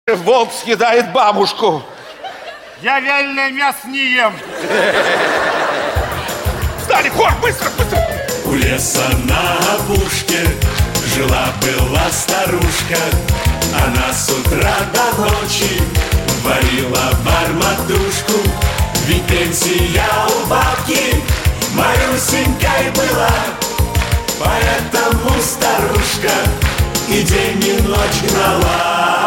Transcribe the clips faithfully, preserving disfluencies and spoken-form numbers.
Волк съедает бабушку. Я вяленое мясо не ем. Встали, хор, быстро, быстро. У леса на опушке жила-была старушка. Она с утра до ночи варила барматушку. Ведь пенсия у бабки малюсенькой была. Поэтому старушка и день и ночь гнала.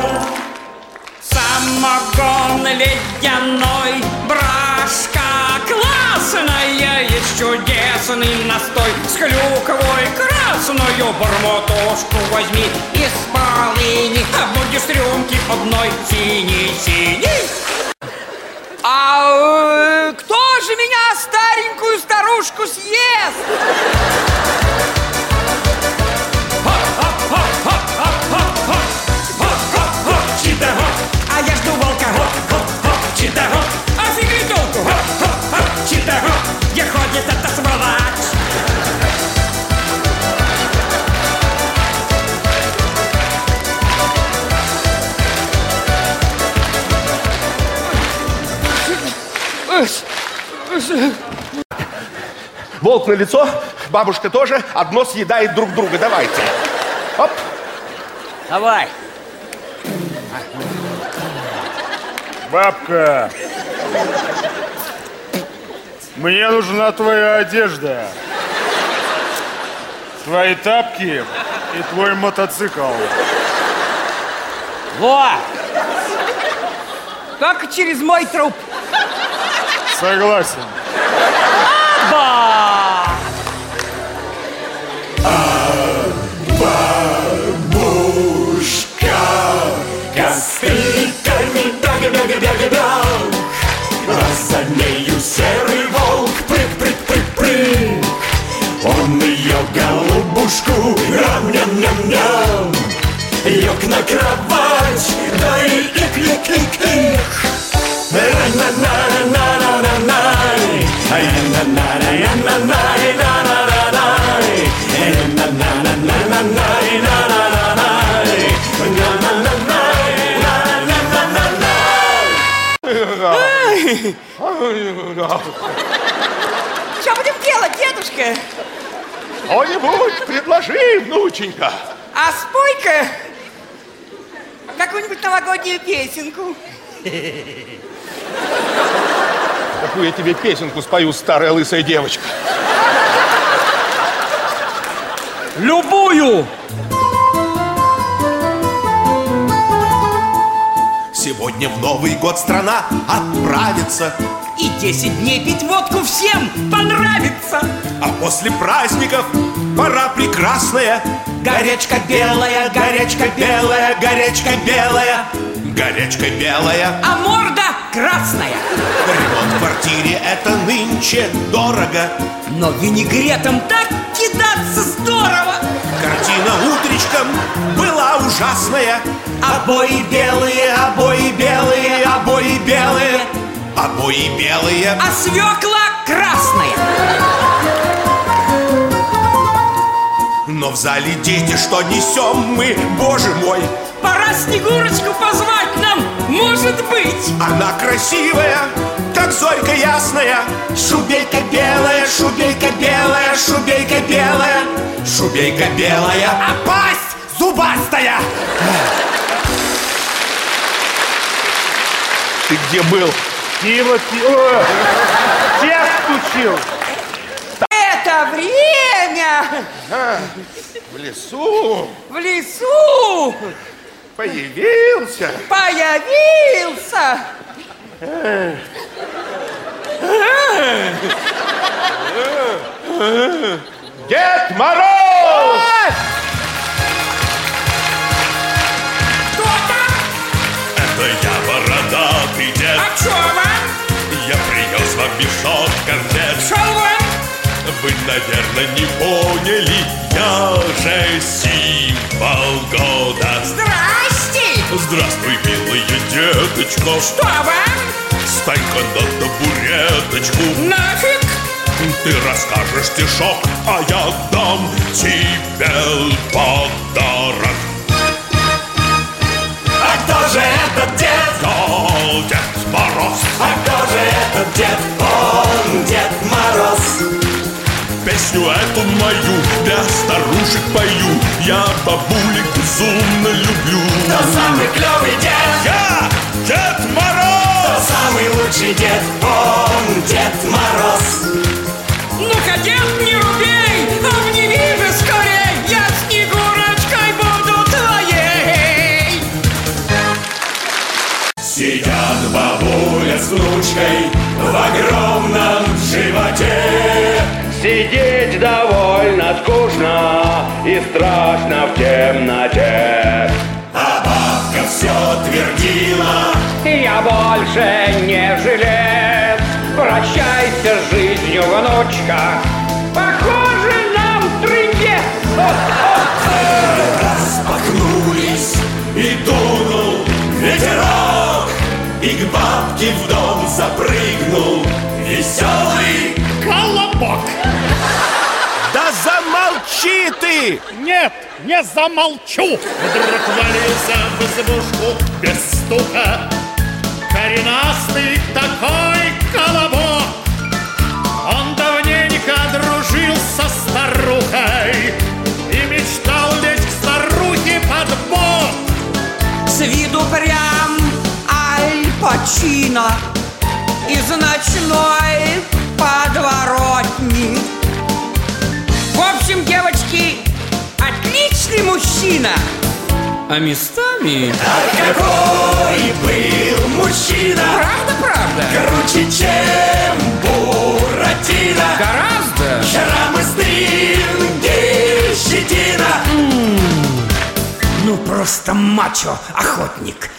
Самогон ледяной, брашка классная, есть чудесный настой с клюквой красную. Бармотушку возьми из полыни, а будешь рюмки одной синий-синий. А э, кто же меня, старенькую старушку, съест? А я жду волка, чита-гоп, офигеть толку, чита-гоп, где ходит эта сволочь. Волк на лицо, бабушка тоже, одно съедает друг друга. Давайте. Оп. Давай. Бабка, мне нужна твоя одежда, твои тапки и твой мотоцикл. Во! Только через мой труп. Согласен. Ба! Бабушка костыльками бяга-бяга-бяга-бяг, а за нею серый волк прыг-прыг-прыг-прыг. Он ее голубушку рам-ням-ням-ням, лег на кровать, да и ик-ик-ик-ик. Что будем делать, дедушка? Что-нибудь предложи, внученька. А спой-ка какую-нибудь новогоднюю песенку. Какую я тебе песенку спою, старая лысая девочка? Любую! Сегодня в Новый год страна отправится, И десять дней пить водку всем понравится. а после праздников пора прекрасная. Горячка белая, горячка белая, горячка белая, горячка белая. А морда красная. Ремонт в квартире — это нынче дорого. Но винегретом так кидаться здорово. Картина утречком была ужасная. Обои белые, обои белые, обои белые, обои белые. А свекла красная. Но в зале дети, что несем мы, боже мой. Пора Снегурочку позвать нам, может быть. Она красивая, как зорька ясная. Шубейка белая, шубейка белая, шубейка белая, шубейка белая. А пасть Зубастая. Ты где был? Тима, Тима. Тех учил. это время А, в лесу в лесу появился. появился Дед Мороз! Кто там? Это я, бородатый дед. А чё вам? Я принес вам мешок конфет. Шел вон! Вы, наверное, не поняли, я же символ года. Здрасте! Здравствуй, милая деточка. Что вам? Встань-ка на табуреточку. Нафиг! Ты расскажешь стишок, а я дам тебе подарок. А кто мою, для старушек пою. Я бабулек безумно люблю. Кто самый клевый дед? Я Дед Мороз! Кто самый лучший дед? Он Дед Мороз. Ну-ка, дед, не рубей, обними же скорей, я Снегурочкой буду твоей. Сидят бабуля с внучкой в огромном животе. Сидеть довольно скучно и страшно в темноте. А бабка все твердила: Я больше не жилец. Прощайся с жизнью, внучка. Похоже, нам трындец. распахнулись, и дунул ветерок, и к бабке в дом запрыгнул веселый колобок. Да замолчи ты! Нет, не замолчу. Вдруг валился в избушку без стука коренастый такой колобок. Он давненько дружил со старухой и мечтал лечь к старухе под бок. С виду прям Аль Пачино из ночной подворотни. В общем, девочки, отличный мужчина. А местами... А какой был мужчина! Правда, правда? Круче, чем Буратино. Гораздо. Шрамы, стринги, щетина. Ну, просто мачо, охотник.